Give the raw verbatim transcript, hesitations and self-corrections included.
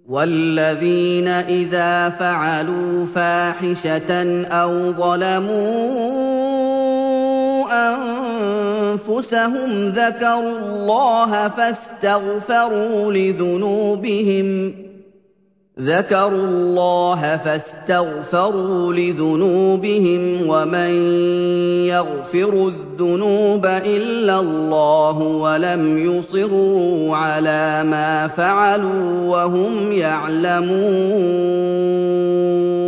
وَالَّذِينَ إِذَا فَعَلُوا فَاحِشَةً أَوْ ظَلَمُوا أَنفُسَهُمْ ذَكَرُوا اللَّهَ فَاسْتَغْفَرُوا لِذُنُوبِهِمْ ذكروا الله فاستغفروا لذنوبهم ومن يغفر الذنوب إلا الله ولم يصروا على ما فعلوا وهم يعلمون